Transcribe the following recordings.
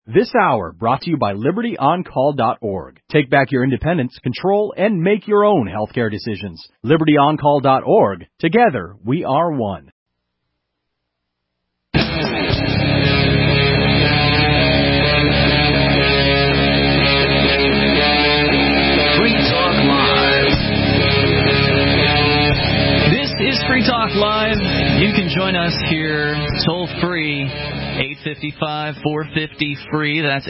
This hour brought to you by LibertyOnCall.org. Take back your independence, control, and make your own healthcare decisions. LibertyOnCall.org. Together, we are one. Free Talk Live. You can join us here toll free, 855-450-FREE. That's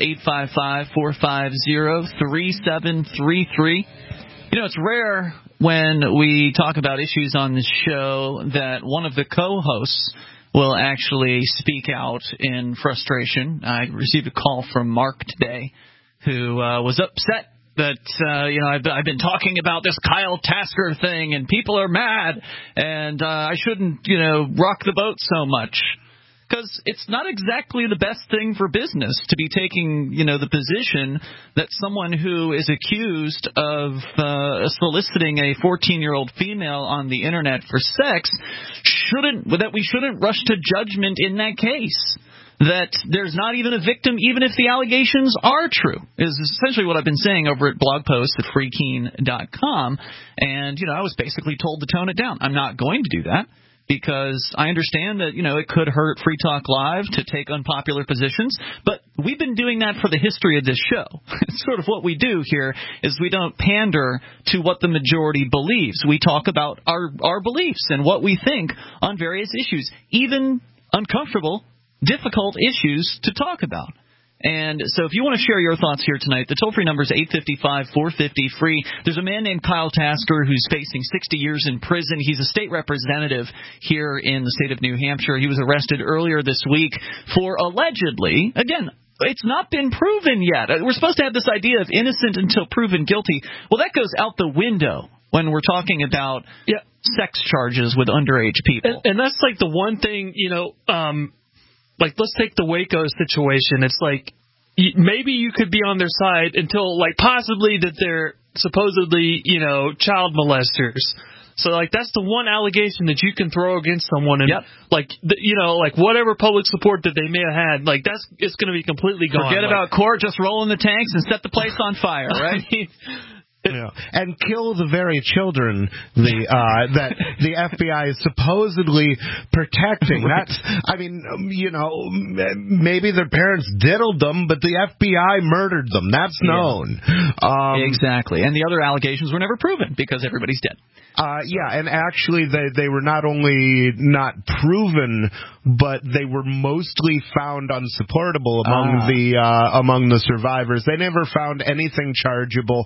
855-450-3733. You know, it's rare when we talk about issues on this show that one of the co-hosts will actually speak out in frustration. I received a call from Mark today who was upset that, I've been talking about this Kyle Tasker thing, and people are mad, and I shouldn't, rock the boat so much. Because it's not exactly the best thing for business to be taking, the position that someone who is accused of soliciting a 14-year-old female on the Internet for sex we shouldn't rush to judgment in that case. That there's not even a victim, even if the allegations are true, is essentially what I've been saying over at blog posts at freekeen.com. And, I was basically told to tone it down. I'm not going to do that because I understand that, it could hurt Free Talk Live to take unpopular positions. But we've been doing that for the history of this show. It's sort of what we do here is we don't pander to what the majority believes. We talk about our beliefs and what we think on various issues, even uncomfortable, difficult issues to talk about. And so if you want to share your thoughts here tonight, the toll-free number is 855-450-FREE. There's a man named Kyle Tasker who's facing 60 years in prison. He's a state representative here in the state of New Hampshire. He was arrested earlier this week for allegedly, again, it's not been proven yet. We're supposed to have this idea of innocent until proven guilty. Well, that goes out the window when we're talking about sex charges with underage people. And that's like the one thing, like, let's take the Waco situation. It's like maybe you could be on their side until, like, possibly that they're supposedly, child molesters. So, like, that's the one allegation that you can throw against someone. And, like whatever public support that they may have had, like, it's going to be completely gone. Forget about court. Just roll in the tanks and set the place on fire, right? And kill the very children that the FBI is supposedly protecting. That's, maybe their parents diddled them, but the FBI murdered them. That's known. Exactly. And the other allegations were never proven because everybody's dead. And actually they were not only not proven, but they were mostly found unsupportable among the survivors. They never found anything chargeable.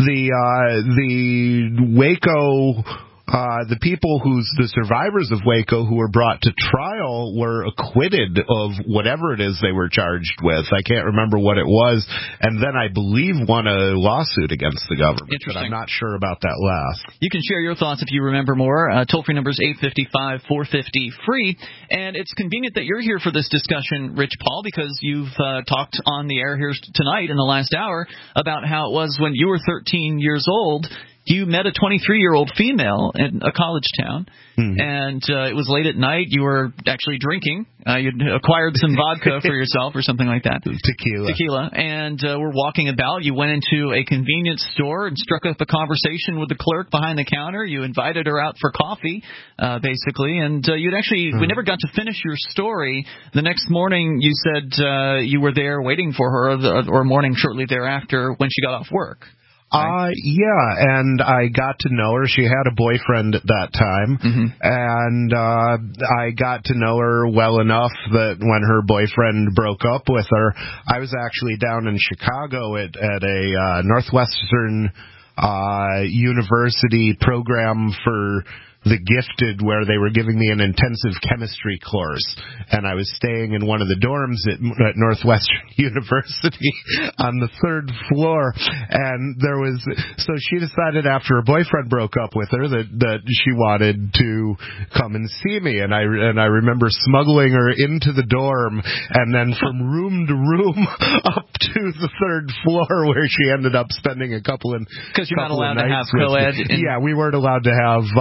The Waco the people the survivors of Waco who were brought to trial were acquitted of whatever it is they were charged with. I can't remember what it was, and then I believe won a lawsuit against the government, but I'm not sure about that last. You can share your thoughts if you remember more. Toll-free number is 855-450-FREE, and it's convenient that you're here for this discussion, Rich Paul, because you've talked on the air here tonight in the last hour about how it was when you were 13 years old. You met a 23-year-old female in a college town, and it was late at night. You were actually drinking. You'd acquired some vodka for yourself or something like that. Tequila. And we're walking about. You went into a convenience store and struck up a conversation with the clerk behind the counter. You invited her out for coffee, basically, and we never got to finish your story. The next morning, you said you were there waiting for her, or morning shortly thereafter when she got off work. And I got to know her. She had a boyfriend at that time, and I got to know her well enough that when her boyfriend broke up with her, I was actually down in Chicago at a Northwestern university program for the gifted, where they were giving me an intensive chemistry course, and I was staying in one of the dorms at Northwestern University on the 3rd floor, and so she decided after her boyfriend broke up with her that she wanted to come and see me, and I remember smuggling her into the dorm, and then from room to room up to the 3rd floor, where she ended up spending a couple of nights. Because you're not allowed to have co-ed. Yeah, we weren't allowed to have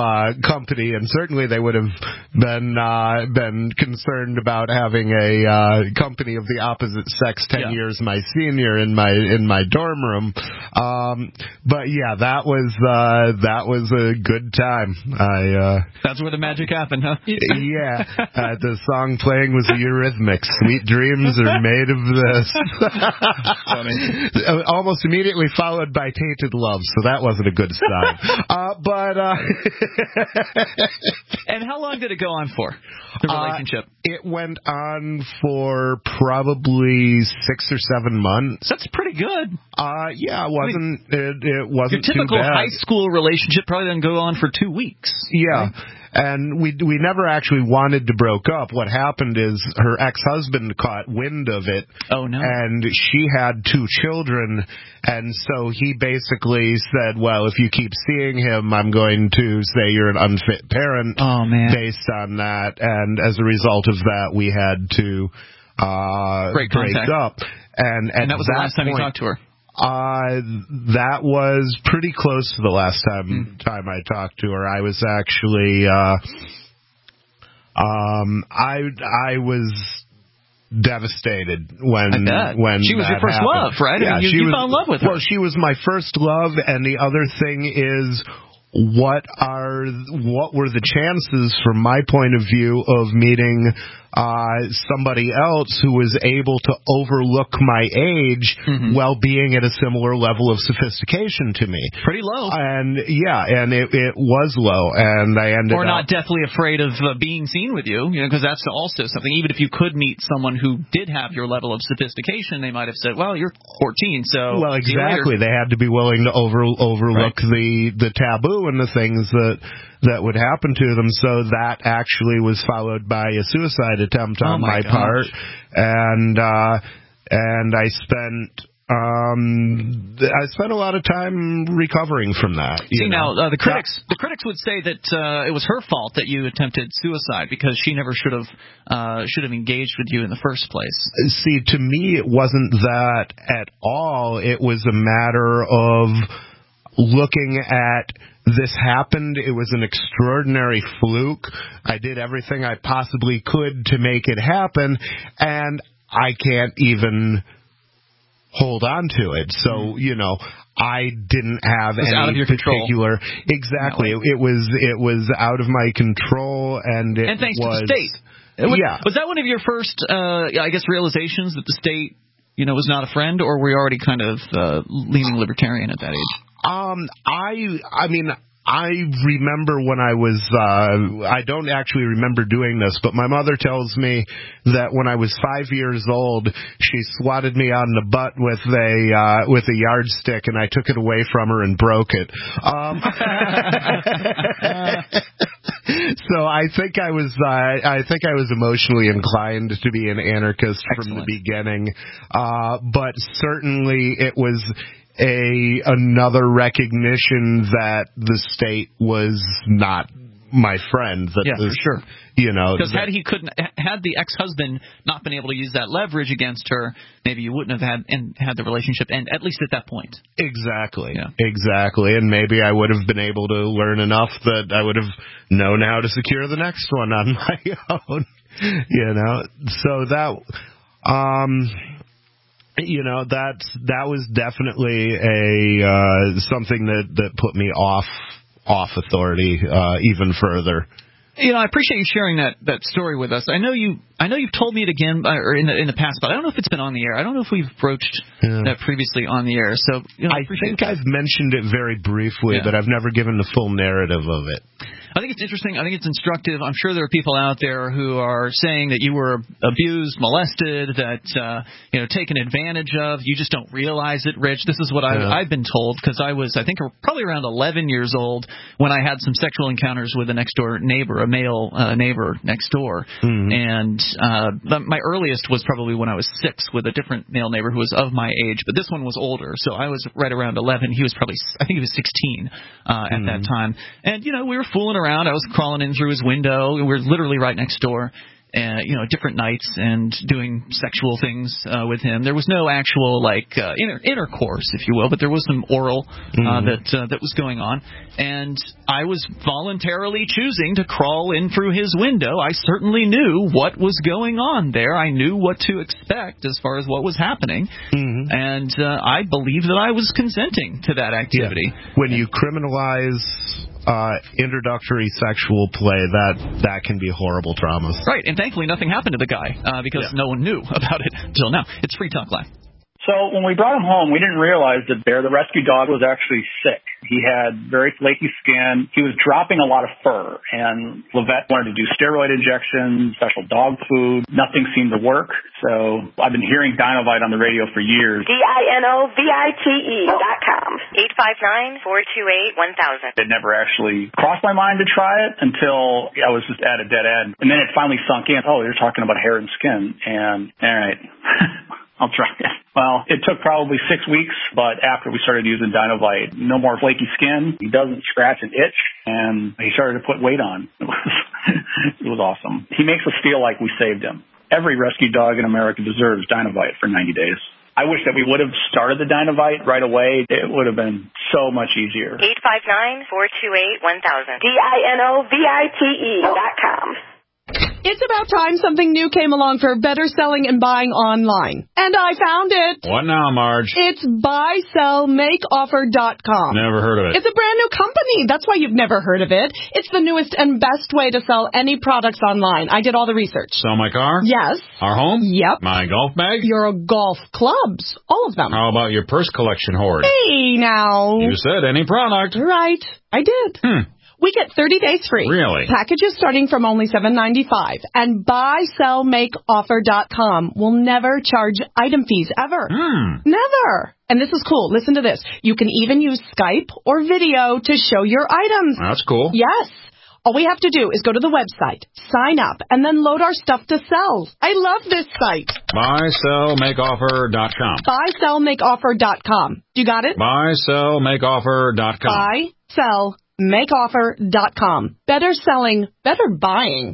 company, and certainly they would have been concerned about having a company of the opposite sex 10 years my senior in my dorm room. But yeah, that was a good time. That's where the magic happened, huh? Yeah, the song playing was the Eurythmics. Sweet dreams are made of this. Funny. Almost immediately followed by Tainted Love, so that wasn't a good sign. And how long did it go on for, the relationship? It went on for probably 6 or 7 months. That's pretty good. Yeah, it wasn't. It wasn't your typical too bad. high school relationship probably doesn't go on for 2 weeks. Yeah. Right? And we never actually wanted to broke up. What happened is her ex-husband caught wind of it. Oh, no. And she had 2 children, and so he basically said, well, if you keep seeing him, I'm going to say you're an unfit parent. Oh, man. Based on that. And as a result of that, we had to break up. And that was the last time you talked to her? That was pretty close to the last time I talked to her. I was actually, I was devastated when she was your first happened. love, right? Yeah, you fell in love with her. Well, she was my first love, and the other thing is, what were the chances, from my point of view, of meeting somebody else who was able to overlook my age while being at a similar level of sophistication to me? Pretty low. And it was low, and I ended or not deathly afraid of being seen with you, because that's also something. Even if you could meet someone who did have your level of sophistication, they might have said, well, you're 14, so well, exactly. They had to be willing to overlook the taboo and the things that would happen to them. So that actually was followed by a suicide attempt on my part, and I spent a lot of time recovering from that. Now the critics would say that it was her fault that you attempted suicide because she never should have engaged with you in the first place. See, to me, it wasn't that at all. It was a matter of looking at, this happened, it was an extraordinary fluke, I did everything I possibly could to make it happen, and I can't even hold on to it. So, I didn't have any out of your particular control. Exactly. It was out of my control, and thanks to the state. Was that one of your first realizations that the state was not a friend, or were you already kind of leaning libertarian at that age? I remember when I was, I don't actually remember doing this, but my mother tells me that when I was 5 years old, she swatted me on the butt with a yardstick, and I took it away from her and broke it. So I think I was emotionally inclined to be an anarchist from the beginning, but certainly it was another recognition that the state was not my friend. For sure. Because had the ex-husband not been able to use that leverage against her, maybe you wouldn't have had the relationship end, at least at that point. Exactly. Yeah. Exactly. And maybe I would have been able to learn enough that I would have known how to secure the next one on my own. So that that was definitely something that put me off authority even further. I appreciate you sharing that story with us. I know you've told me it again or in the past, but I don't know if it's been on the air. I don't know if we've broached that previously on the air. So I think I've mentioned it very briefly, but I've never given the full narrative of it. I think it's interesting. I think it's instructive. I'm sure there are people out there who are saying that you were abused, molested, that taken advantage of. You just don't realize it, Rich. This is what I've been told, because I was, I think, probably around 11 years old when I had some sexual encounters with a next door neighbor, a male neighbor next door. And my earliest was probably when I was 6 with a different male neighbor who was of my age, but this one was older. So I was right around 11. He was probably, I think he was 16 at that time. And we were fooling around. I was crawling in through his window. We were literally right next door. different nights and doing sexual things with him. There was no actual intercourse, if you will, but there was some oral that was going on, and I was voluntarily choosing to crawl in through his window. I certainly knew what was going on there. I knew what to expect as far as what was happening, and I believe that I was consenting to that activity. Yeah. When you criminalize introductory sexual play, that can be horrible traumas. Right, and thankfully nothing happened to the guy because no one knew about it until now. It's Free Talk Live. So when we brought him home, we didn't realize that Bear, the rescue dog, was actually sick. He had very flaky skin. He was dropping a lot of fur, and Levette wanted to do steroid injections, special dog food. Nothing seemed to work. So I've been hearing Dinovite on the radio for years. DINOVITE.com. 859-428-1000. It never actually crossed my mind to try it until I was just at a dead end. And then it finally sunk in. Oh, you're talking about hair and skin. And, all right. I'll try it. Well, it took probably 6 weeks, but after we started using Dinovite, no more flaky skin. He doesn't scratch and itch, and he started to put weight on. It was awesome. He makes us feel like we saved him. Every rescue dog in America deserves Dinovite for 90 days. I wish that we would have started the Dinovite right away. It would have been so much easier. 859-428-1000. DINOVITE.com. It's about time something new came along for better selling and buying online. And I found it. What now, Marge? It's buysellmakeoffer.com. Never heard of it. It's a brand new company. That's why you've never heard of it. It's the newest and best way to sell any products online. I did all the research. Sell my car? Yes. Our home? Yep. My golf bag? Your golf clubs. All of them. How about your purse collection hoard? Hey, now. You said any product. Right. I did. We get 30 days free. Really? Packages starting from only $7.95. And buysellmakeoffer.com will never charge item fees ever. Never. And this is cool. Listen to this. You can even use Skype or video to show your items. That's cool. Yes. All we have to do is go to the website, sign up, and then load our stuff to sell. I love this site. Buysellmakeoffer.com. Buysellmakeoffer.com. You got it? Buysellmakeoffer.com. Buysellmakeoffer.com. Better selling, better buying.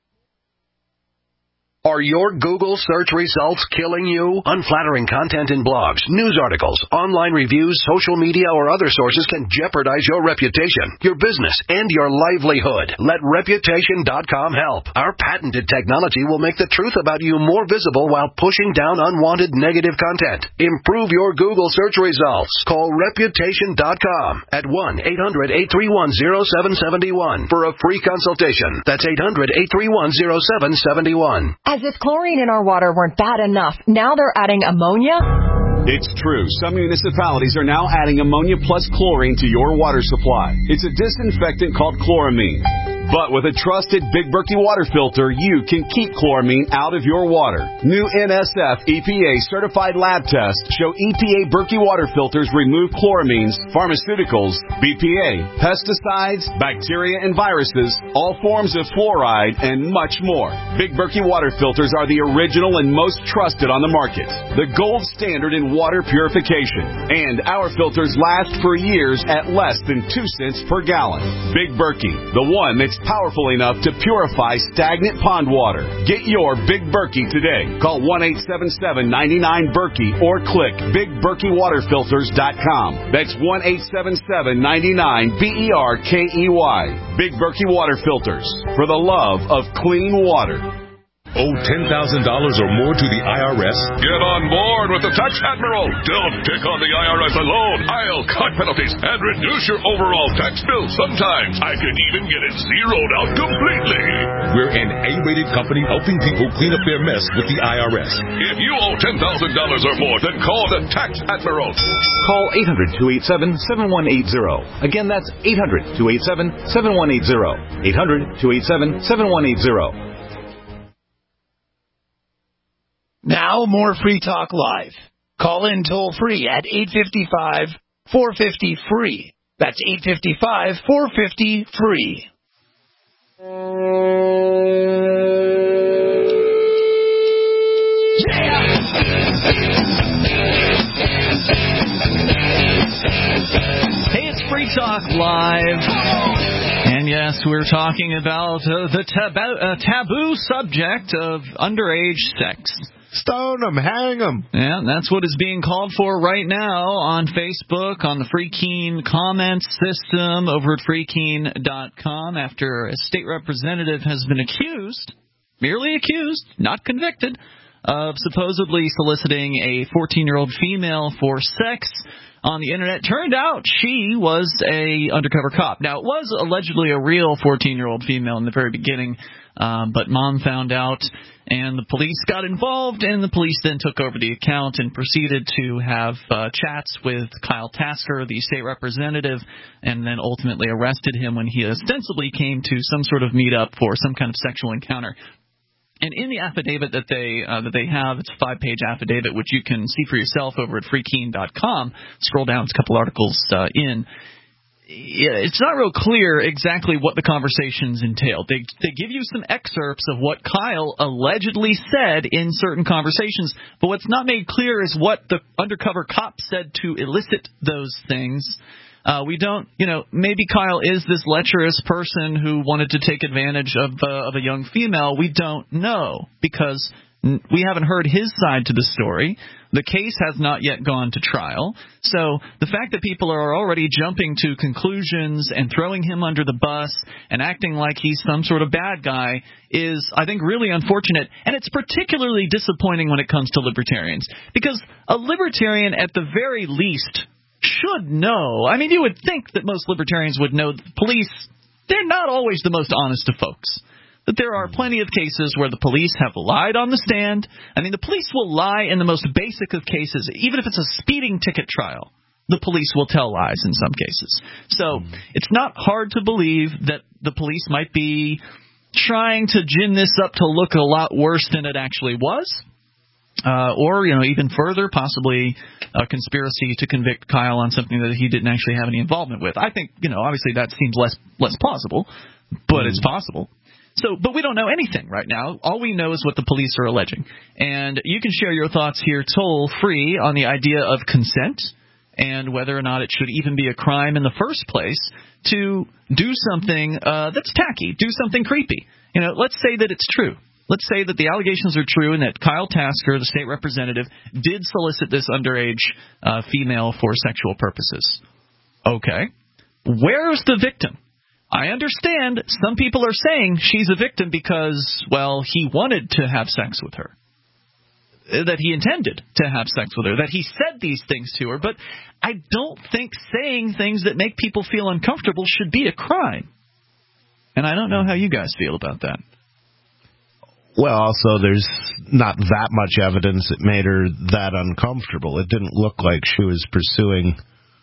Are your Google search results killing you? Unflattering content in blogs, news articles, online reviews, social media, or other sources can jeopardize your reputation, your business, and your livelihood. Let Reputation.com help. Our patented technology will make the truth about you more visible while pushing down unwanted negative content. Improve your Google search results. Call Reputation.com at 1-800-831-0771 for a free consultation. That's 800-831-0771. As if chlorine in our water weren't bad enough, now they're adding ammonia? It's true. Some municipalities are now adding ammonia plus chlorine to your water supply. It's a disinfectant called chloramine. But with a trusted Big Berkey water filter, you can keep chloramine out of your water. New NSF EPA certified lab tests show EPA Berkey water filters remove chloramines, pharmaceuticals, BPA, pesticides, bacteria and viruses, all forms of fluoride, and much more. Big Berkey water filters are the original and most trusted on the market. The gold standard in water purification. And our filters last for years at less than 2 cents per gallon. Big Berkey, the one that's powerful enough to purify stagnant pond water. Get your Big Berkey today. Call 1-877-99-BERKEY or click BigBerkeyWaterFilters.com. That's 1-877-99-BERKEY. Big Berkey Water Filters, for the love of clean water. Owe $10,000 or more to the IRS? Get on board with the Tax Admiral. Don't pick on the IRS alone. I'll cut penalties and reduce your overall tax bill. Sometimes I can even get it zeroed out completely. We're an A-rated company helping people clean up their mess with the IRS. If you owe $10,000 or more, then call the Tax Admiral. Call 800-287-7180. Again, that's 800-287-7180. 800-287-7180. Now, more Free Talk Live. Call in toll-free at 855-450-FREE. That's 855-450-FREE. Hey, it's Free Talk Live. And Yes, we're talking about the taboo subject of underage sex. Stone them, hang them. Yeah, that's what is being called for right now on Facebook, on the Free Keene comments system over at freekeene.com after a state representative has been accused, merely accused, not convicted, of supposedly soliciting a 14-year-old female for sex on the internet. Turned out she was a undercover cop. Now, it was allegedly a real 14-year-old female in the very beginning, but Mom found out, and the police got involved, and the police then took over the account and proceeded to have chats with Kyle Tasker, the state representative, and then ultimately arrested him when he ostensibly came to some sort of meetup for some kind of sexual encounter. And in the affidavit that they have, it's a 5-page affidavit, which you can see for yourself over at freekeene.com. Scroll down, it's a couple articles in. It's not real clear exactly what the conversations entailed. They give you some excerpts of what Kyle allegedly said in certain conversations, but what's not made clear is what the undercover cop said to elicit those things. We don't, maybe Kyle is this lecherous person who wanted to take advantage of a young female. We don't know because we haven't heard his side to the story. The case has not yet gone to trial. So the fact that people are already jumping to conclusions and throwing him under the bus and acting like he's some sort of bad guy is, I think, really unfortunate. And it's particularly disappointing when it comes to libertarians, because a libertarian, at the very least, should know. I mean, you would think that most libertarians would know that the police, they're not always the most honest of folks. That there are plenty of cases where the police have lied on the stand. I mean, the police will lie in the most basic of cases. Even if it's a speeding ticket trial, the police will tell lies in some cases. So it's not hard to believe that the police might be trying to gin this up to look a lot worse than it actually was. Or, even further, possibly a conspiracy to convict Kyle on something that he didn't actually have any involvement with. I think, obviously that seems less plausible, but it's possible. So, but we don't know anything right now. All we know is what the police are alleging. And you can share your thoughts here toll-free on the idea of consent and whether or not it should even be a crime in the first place to do something that's tacky, do something creepy. Let's say that it's true. Let's say that the allegations are true and that Kyle Tasker, the state representative, did solicit this underage female for sexual purposes. Okay. Where's the victim? I understand some people are saying she's a victim because, he wanted to have sex with her, that he intended to have sex with her, that he said these things to her, but I don't think saying things that make people feel uncomfortable should be a crime. And I don't know how you guys feel about that. Well, also, there's not that much evidence that made her that uncomfortable. It didn't look like she was pursuing,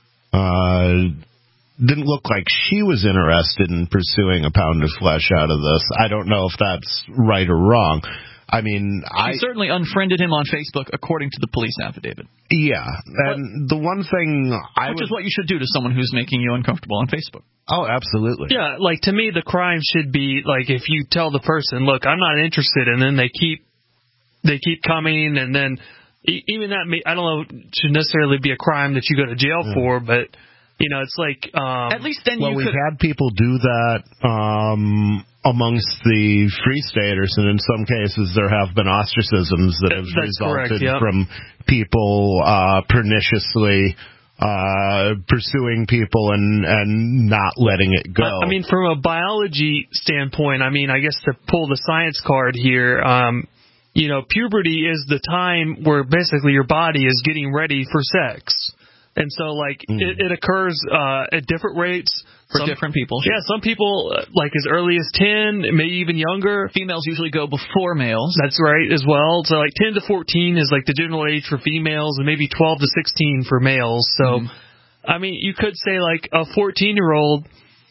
didn't look like she was interested in pursuing a pound of flesh out of this. I don't know if that's right or wrong. I mean, she certainly unfriended him on Facebook, according to the police affidavit. Yeah, and the one thing which is what you should do to someone who's making you uncomfortable on Facebook. Oh, absolutely. Yeah, to me, the crime should be, if you tell the person, look, I'm not interested, and then they keep coming, and then even that, I don't know, should necessarily be a crime that you go to jail for, but, it's at least then we've had people do that amongst the Free Staters, and in some cases there have been ostracisms that have resulted from people perniciously pursuing people and not letting it go. I mean, from a biology standpoint, I guess to pull the science card here, puberty is the time where basically your body is getting ready for sex. And so, it occurs at different rates. For different people. Yeah, some people, as early as 10, maybe even younger. Females usually go before males. That's right, as well. So, 10 to 14 is, the general age for females, and maybe 12 to 16 for males. So, you could say, a 14-year-old,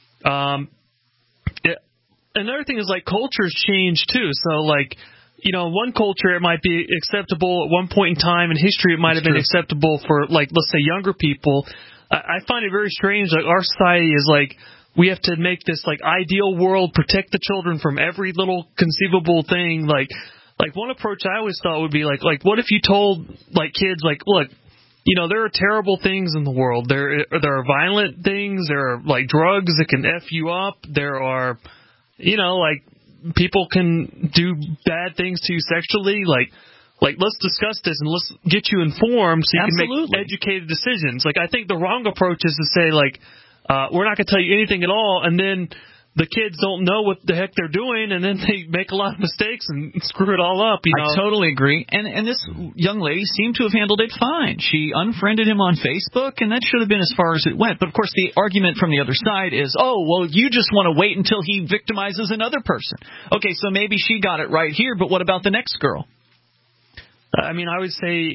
another thing is, cultures change, too. So, in one culture it might be acceptable at one point in time in history. It might have been acceptable for, let's say, younger people. I find it very strange. Our society is we have to make this ideal world, protect the children from every little conceivable thing. One approach I always thought would be what if you told kids look, there are terrible things in the world. There are violent things. There are like drugs that can F you up. There are, like people can do bad things to you sexually. Like let's discuss this and let's get you informed so you can make educated decisions. Like I think the wrong approach is to say like, we're not going to tell you anything at all, and then the kids don't know what the heck they're doing, and then they make a lot of mistakes and screw it all up. I totally agree. And this young lady seemed to have handled it fine. She unfriended him on Facebook, and that should have been as far as it went. But, of course, the argument from the other side is, oh, well, you just want to wait until he victimizes another person. Okay, so maybe she got it right here, but what about the next girl? I mean, I would say...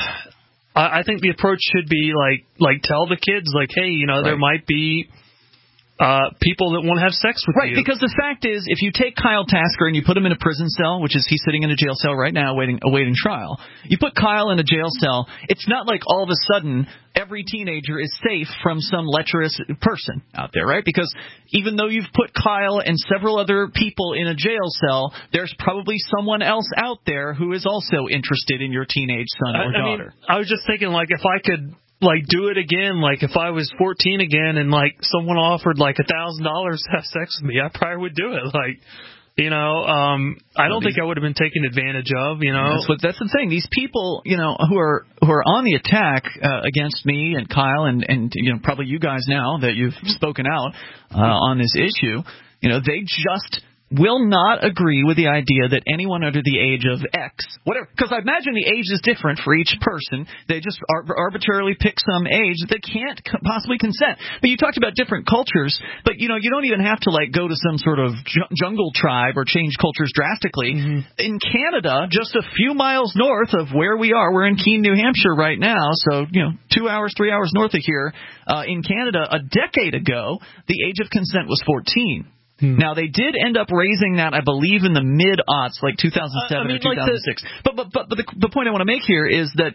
I think the approach should be like tell the kids, like, hey, there might be... people that want to have sex with you. Right, because the fact is, if you take Kyle Tasker and you put him in a prison cell, which is he's sitting in a jail cell right now awaiting trial, you put Kyle in a jail cell, it's not like all of a sudden every teenager is safe from some lecherous person out there, right? Because even though you've put Kyle and several other people in a jail cell, there's probably someone else out there who is also interested in your teenage son or daughter. I was just thinking, like, if I could... do it again, like if I was 14 again and like someone offered like $1,000 to have sex with me, I probably would do it. Like, I don't think I would have been taken advantage of, That's the thing. These people, who are on the attack against me and Kyle and probably you guys now that you've spoken out on this issue, they just will not agree with the idea that anyone under the age of X, whatever, because I imagine the age is different for each person. They just arbitrarily pick some age that they can't possibly consent. But you talked about different cultures, but you don't even have to like go to some sort of jungle tribe or change cultures drastically. Mm-hmm. In Canada, just a few miles north of where we are, we're in Keene, New Hampshire right now, so 2 hours, 3 hours north of here. In Canada, a decade ago, the age of consent was 14. Now, they did end up raising that, I believe, in the mid-aughts, like 2007 or 2006. But the point I want to make here is that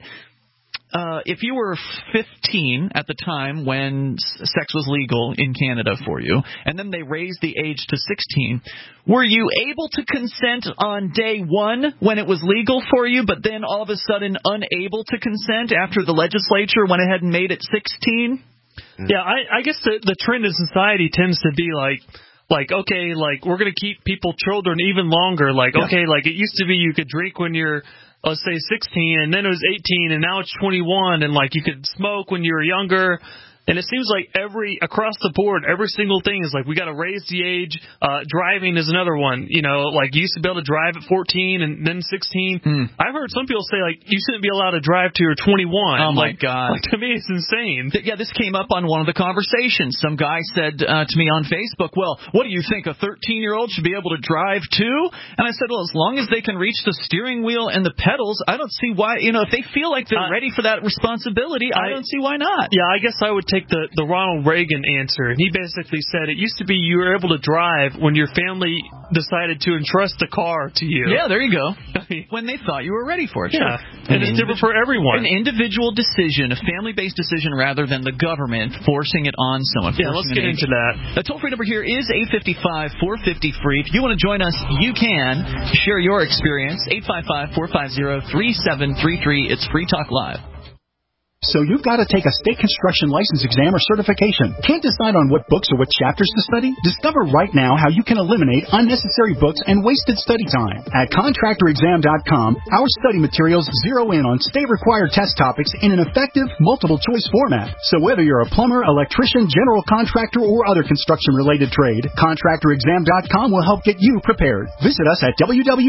if you were 15 at the time when sex was legal in Canada for you, and then they raised the age to 16, were you able to consent on day one when it was legal for you, but then all of a sudden unable to consent after the legislature went ahead and made it 16? Yeah, I guess the trend in society tends to be like, okay, like, we're going to keep children even longer. Like, okay, like, it used to be you could drink when you're, let's say, 16, and then it was 18, and now it's 21, and, like, you could smoke when you were younger. And it seems like across the board, every single thing is like, we got to raise the age. Driving is another one. Like you used to be able to drive at 14 and then 16. I've heard some people say like, you shouldn't be allowed to drive till you're 21. Oh my God. Like, to me, it's insane. Yeah, this came up on one of the conversations. Some guy said to me on Facebook, well, what do you think? A 13-year-old should be able to drive too? And I said, well, as long as they can reach the steering wheel and the pedals, I don't see why, if they feel like they're ready for that responsibility, I don't see why not. Yeah, I guess I would take the Ronald Reagan answer, and he basically said it used to be you were able to drive when your family decided to entrust the car to you. Yeah, there you go. When they thought you were ready for it. Yeah, and it's different for everyone. An individual decision, a family-based decision rather than the government forcing it on someone. Yeah, let's get into that. The toll-free number here is 855-450-FREE. If you want to join us, you can. Share your experience, 855-450-3733. It's Free Talk Live. So you've got to take a state construction license exam or certification. Can't decide on what books or what chapters to study? Discover right now how you can eliminate unnecessary books and wasted study time. At contractorexam.com, our study materials zero in on state-required test topics in an effective, multiple-choice format. So whether you're a plumber, electrician, general contractor, or other construction-related trade, contractorexam.com will help get you prepared. Visit us at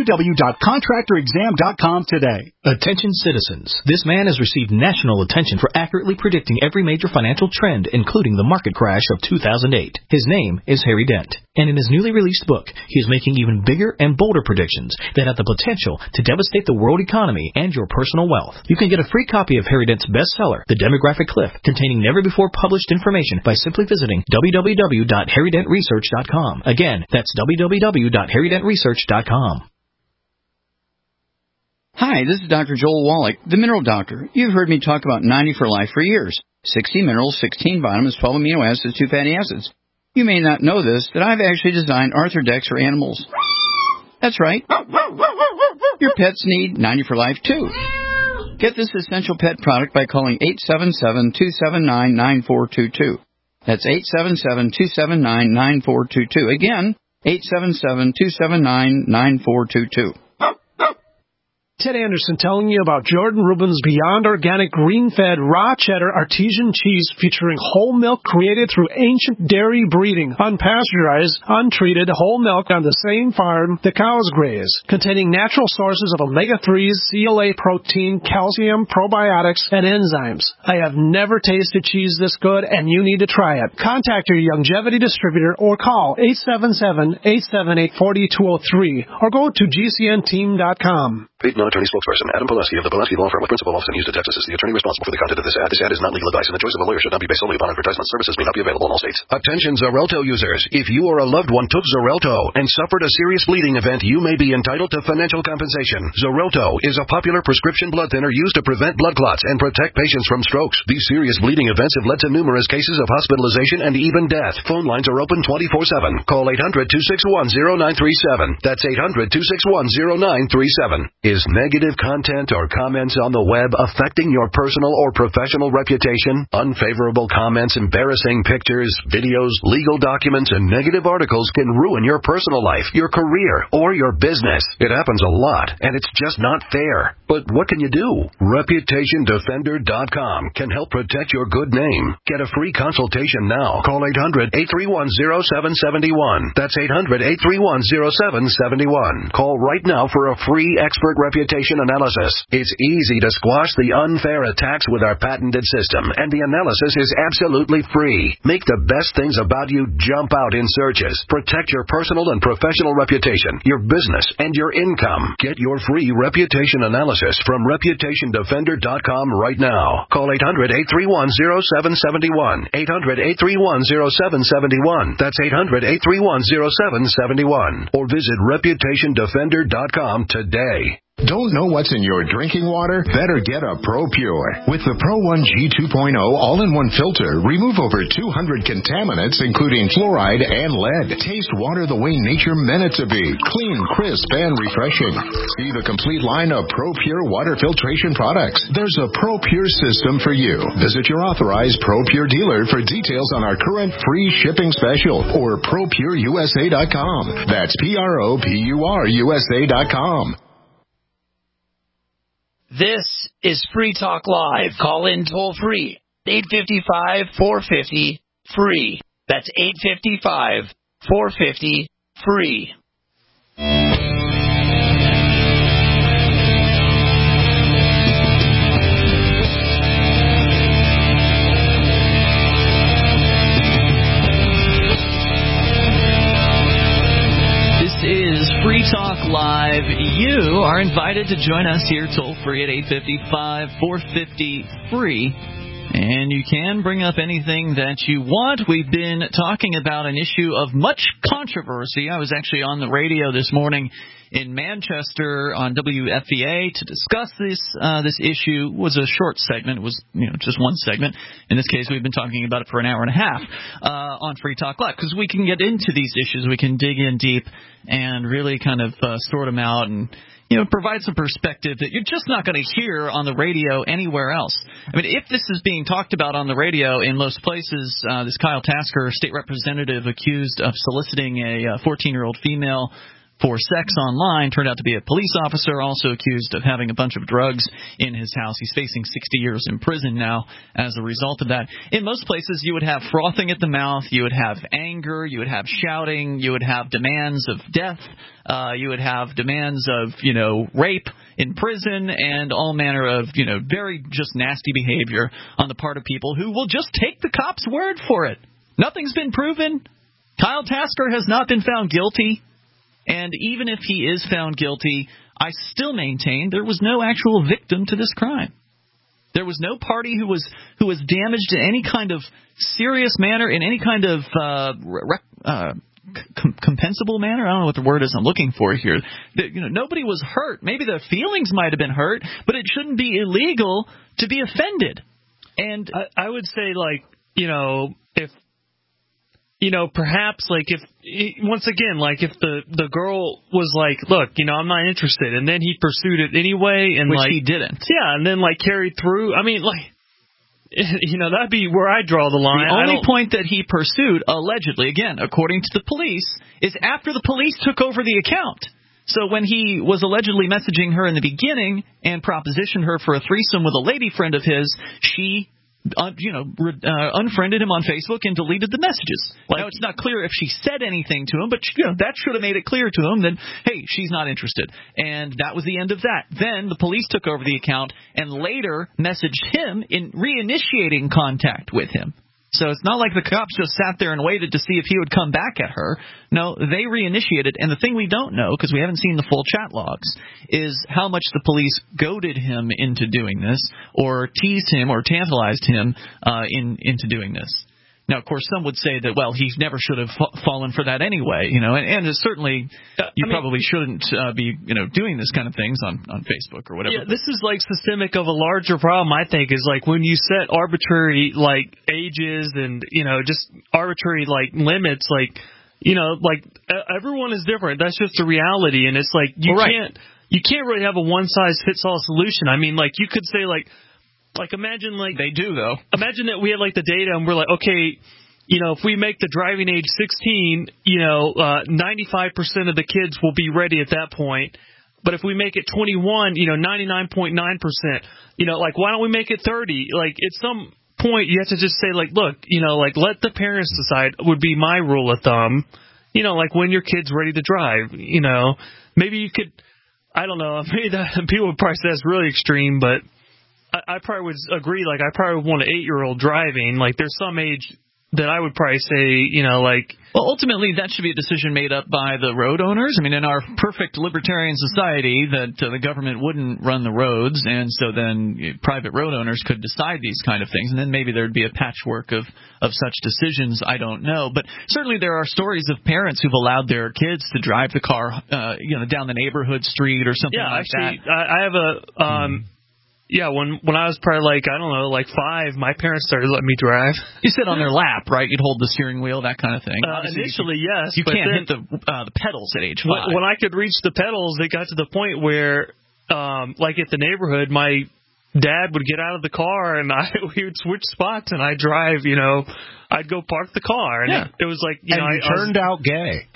www.contractorexam.com today. Attention citizens. This man has received national attention for accurately predicting every major financial trend, including the market crash of 2008. His name is Harry Dent, and in his newly released book, he is making even bigger and bolder predictions that have the potential to devastate the world economy and your personal wealth. You can get a free copy of Harry Dent's bestseller, The Demographic Cliff, containing never-before-published information by simply visiting www.harrydentresearch.com. Again, that's www.harrydentresearch.com. Hi, this is Dr. Joel Wallach, the Mineral Doctor. You've heard me talk about 90 for Life for years. 60 minerals, 16 vitamins, 12 amino acids, 2 fatty acids. You may not know this, that I've actually designed Arthrodex for animals. That's right. Your pets need 90 for Life, too. Get this essential pet product by calling 877-279-9422. That's 877-279-9422. Again, 877-279-9422. Ted Anderson telling you about Jordan Rubin's Beyond Organic Green-Fed Raw Cheddar Artesian Cheese featuring whole milk created through ancient dairy breeding, unpasteurized, untreated whole milk on the same farm the cows graze, containing natural sources of omega-3s, CLA protein, calcium, probiotics, and enzymes. I have never tasted cheese this good, and you need to try it. Contact your Longevity distributor or call 877-878-4203 or go to gcnteam.com. Paid non-attorney spokesperson Adam Pileski of the Pileski Law Firm with principal office in Houston, Texas, is the attorney responsible for the content of this ad. This ad is not legal advice, and the choice of a lawyer should not be based solely upon advertisement. Services may not be available in all states. Attention Xarelto users. If you or a loved one took Xarelto and suffered a serious bleeding event, you may be entitled to financial compensation. Xarelto is a popular prescription blood thinner used to prevent blood clots and protect patients from strokes. These serious bleeding events have led to numerous cases of hospitalization and even death. Phone lines are open 24/7. Call 800-261-0937. That's 800-261-0937. Is negative content or comments on the web affecting your personal or professional reputation? Unfavorable comments, embarrassing pictures, videos, legal documents, and negative articles can ruin your personal life, your career, or your business. It happens a lot, and it's just not fair. But what can you do? ReputationDefender.com can help protect your good name. Get a free consultation now. Call 800-831-0771. That's 800-831-0771. Call right now for a free expert reputation analysis. It's easy to squash the unfair attacks with our patented system, and the analysis is absolutely free. Make the best things about you jump out in searches. Protect your personal and professional reputation, your business, and your income. Get your free reputation analysis from ReputationDefender.com right now. Call 800-831-0771. 800-831-0771. That's 800-831-0771. Or visit ReputationDefender.com today. Don't know what's in your drinking water? Better get a ProPure. With the Pro 1G 2.0 all-in-one filter, remove over 200 contaminants, including fluoride and lead. Taste water the way nature meant it to be. Clean, crisp, and refreshing. See the complete line of ProPure water filtration products. There's a ProPure system for you. Visit your authorized ProPure dealer for details on our current free shipping special or ProPureUSA.com. That's ProPureUSA.com. This is Free Talk Live. Call in toll free. 855-450-FREE. That's 855-450-FREE. Free Talk Live. You are invited to join us here toll-free at 855-450-FREE. And you can bring up anything that you want. We've been talking about an issue of much controversy. I was actually on the radio this morning in Manchester on WFVA to discuss this issue. It was a short segment. It was just one segment. In this case, we've been talking about it for an hour and a half on Free Talk Live because we can get into these issues. We can dig in deep and really kind of sort them out and provide some perspective that you're just not going to hear on the radio anywhere else. I mean, if this is being talked about on the radio in most places, this Kyle Tasker, state representative accused of soliciting a 14-year-old female for sex online, turned out to be a police officer, also accused of having a bunch of drugs in his house. He's facing 60 years in prison now as a result of that. In most places, you would have frothing at the mouth, you would have anger, you would have shouting, you would have demands of death, you would have demands of, rape in prison and all manner of, very just nasty behavior on the part of people who will just take the cops' word for it. Nothing's been proven. Kyle Tasker has not been found guilty. And even if he is found guilty, I still maintain there was no actual victim to this crime. There was no party who was damaged in any kind of serious manner, in any kind of compensable manner. I don't know what the word is I'm looking for here. Nobody was hurt. Maybe their feelings might have been hurt, but it shouldn't be illegal to be offended. And I would say, if perhaps like if the girl was like, look, I'm not interested, and then he pursued it anyway, and which he didn't. Yeah, and then like carried through. I mean, like, that'd be where I draw the line. The only point that he pursued, allegedly, again, according to the police, is after the police took over the account. So when he was allegedly messaging her in the beginning and propositioned her for a threesome with a lady friend of his, she unfriended him on Facebook and deleted the messages. Now, it's not clear if she said anything to him, but that should have made it clear to him that, hey, she's not interested. And that was the end of that. Then the police took over the account and later messaged him in reinitiating contact with him. So it's not like the cops just sat there and waited to see if he would come back at her. No, they reinitiated. And the thing we don't know, because we haven't seen the full chat logs, is how much the police goaded him into doing this or teased him or tantalized him into doing this. Now, of course, some would say that, well, he never should have fallen for that anyway, and certainly probably shouldn't be, doing this kind of things on Facebook or whatever. Yeah, this is like systemic of a larger problem, I think, is like when you set arbitrary, like, ages and, just arbitrary, like, limits, like, everyone is different. That's just a reality, and it's like you can't really have a one-size-fits-all solution. I mean, like, you could say, like, imagine, like... They do, though. Imagine that we had, like, the data and we're like, okay, if we make the driving age 16, 95% of the kids will be ready at that point. But if we make it 21, 99.9%, like, why don't we make it 30? Like, at some point, you have to just say, like, look, like, let the parents decide would be my rule of thumb. Like, when your kid's ready to drive, maybe you could... I don't know. Maybe people would probably say that's really extreme, but... I probably would agree, like, I probably would want an 8-year-old driving. Like, there's some age that I would probably say, like... Well, ultimately, that should be a decision made up by the road owners. I mean, in our perfect libertarian society, that the government wouldn't run the roads, and so then private road owners could decide these kind of things, and then maybe there'd be a patchwork of such decisions. I don't know. But certainly there are stories of parents who've allowed their kids to drive the car, down the neighborhood street or something like that. Yeah, actually, I have a... Yeah, when I was probably like, I don't know, like 5, my parents started letting me drive. You sit on their lap, right? You'd hold the steering wheel, that kind of thing. Initially, yes. You can't hit the pedals at age 5. When I could reach the pedals, it got to the point where, like at the neighborhood, my dad would get out of the car and we would switch spots and I'd drive, I'd go park the car. And it was like, and you turned out gay.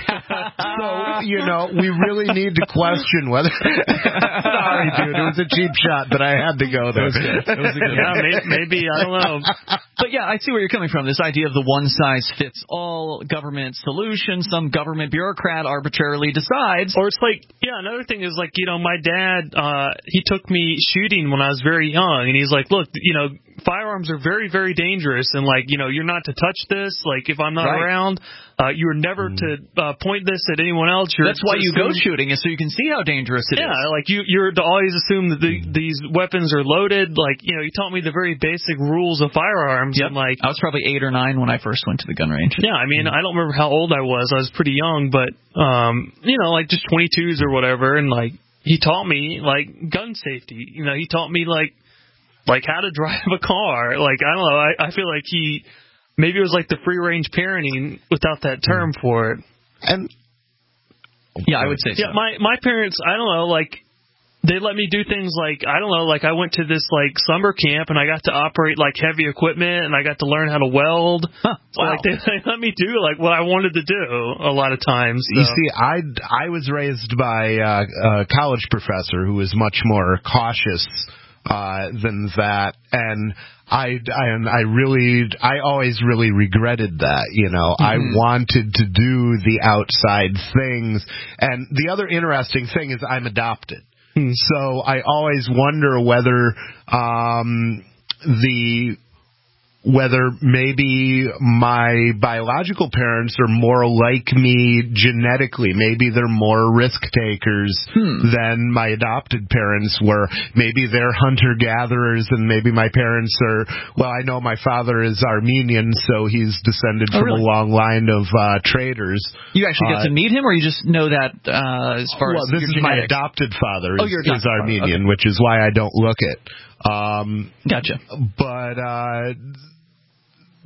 So, we really need to question whether... Sorry, dude. It was a cheap shot, but I had to go there. It was a good one. Maybe. I don't know. But, yeah, I see where you're coming from. This idea of the one-size-fits-all government solution. Some government bureaucrat arbitrarily decides. Or it's like, another thing is like, my dad, he took me shooting when I was very young. And he's like, look, firearms are very, very dangerous. And, like, you're not to touch this. Like, if I'm not around... you are never to point this at anyone else. That's why you go shooting, is so you can see how dangerous it is. Yeah, like you're to always assume that these weapons are loaded. Like, you taught me the very basic rules of firearms. Yep. And like, I was probably 8 or 9 when I first went to the gun range. Yeah, I mean, I don't remember how old I was. I was pretty young, but like just 22s or whatever. And like, he taught me like gun safety. He taught me like how to drive a car. Like, I don't know. I feel like maybe it was like the free-range parenting without that term for it. And yeah, I would say so. Yeah, my parents, I don't know, like, they let me do things like, I don't know, like I went to this, like, summer camp and I got to operate, like, heavy equipment and I got to learn how to weld. Huh, so, wow. like, they let me do, like, what I wanted to do a lot of times. So. You see, I was raised by a college professor who was much more cautious than that, and I always really regretted that, Mm-hmm. I wanted to do the outside things, and the other interesting thing is I'm adopted, so I always wonder whether maybe my biological parents are more like me genetically. Maybe they're more risk takers than my adopted parents were. Maybe they're hunter-gatherers, and maybe my parents are, well, I know my father is Armenian, so he's descended from a long line of traders. You actually get to meet him, or you just know that as far as this is genetics? My adopted father is Armenian, okay. which is why I don't look it. Gotcha. But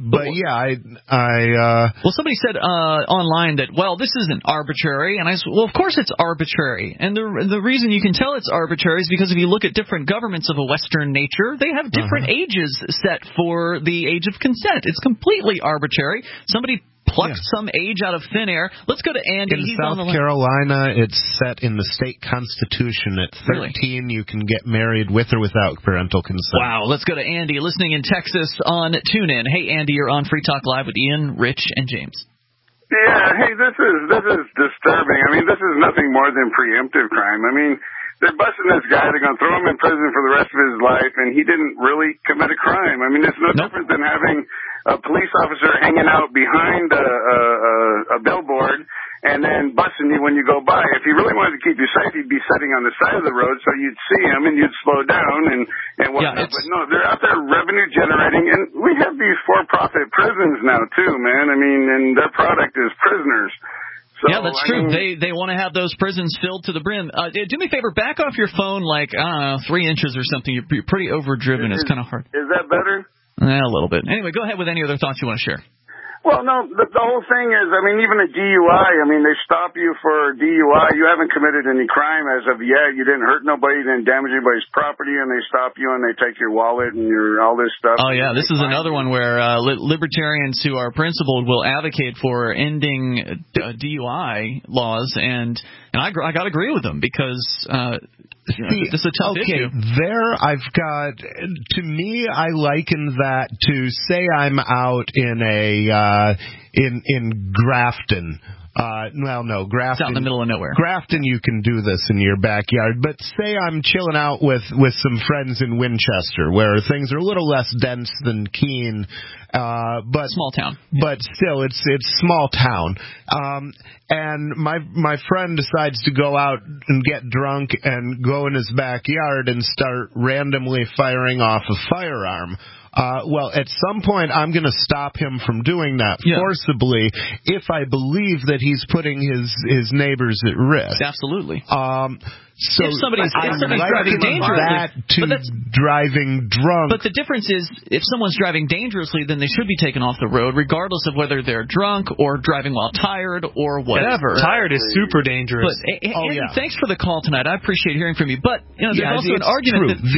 But yeah, Well, somebody said online that, well, this isn't arbitrary, and I said, well, of course it's arbitrary, and the reason you can tell it's arbitrary is because if you look at different governments of a Western nature, they have different ages set for the age of consent. It's completely arbitrary. Somebody plucked some age out of thin air. Let's go to Andy. In He's South on the Carolina, it's set in the state constitution. At 13, you can get married with or without parental consent. Wow. Let's go to Andy, listening in Texas on TuneIn. Hey, Andy, you're on Free Talk Live with Ian, Rich, and James. Yeah, hey, this is disturbing. I mean, this is nothing more than preemptive crime. I mean, they're busting this guy. They're going to throw him in prison for the rest of his life, and he didn't really commit a crime. I mean, it's no different than having a police officer hanging out behind a billboard and then busting you when you go by. If he really wanted to keep you safe, he'd be sitting on the side of the road so you'd see him and you'd slow down and whatnot. But no, they're out there revenue generating, and we have these for-profit prisons now too, man. I mean, and their product is prisoners. So, yeah, that's true. They want to have those prisons filled to the brim. Do me a favor, back off your phone like, I don't know, 3 inches or something. You're pretty overdriven. It's kind of hard. Is that better? A little bit. Anyway, go ahead with any other thoughts you want to share. Well, no, the whole thing is, I mean, even a DUI, I mean, they stop you for DUI. You haven't committed any crime as of yet. You didn't hurt nobody, you didn't damage anybody's property, and they stop you and they take your wallet and all this stuff. Oh, yeah, this is another one where libertarians who are principled will advocate for ending DUI laws, and I got to agree with them because this is a tough issue. There I've got, to me, I liken that to, say I'm out in in Grafton. No, Grafton. It's out in the middle of nowhere. Grafton, you can do this in your backyard. But say I'm chilling out with some friends in Winchester, where things are a little less dense than Keene. But small town. But still, it's small town. And my friend decides to go out and get drunk and go in his backyard and start randomly firing off a firearm. Well, at some point, I'm going to stop him from doing that forcibly if I believe that he's putting his neighbors at risk. Absolutely. So if somebody's driving dangerously, driving drunk. But the difference is, if someone's driving dangerously, then they should be taken off the road, regardless of whether they're drunk or driving while tired or whatever. Tired is super dangerous. But Andy, thanks for the call tonight. I appreciate hearing from you. But there's also an argument that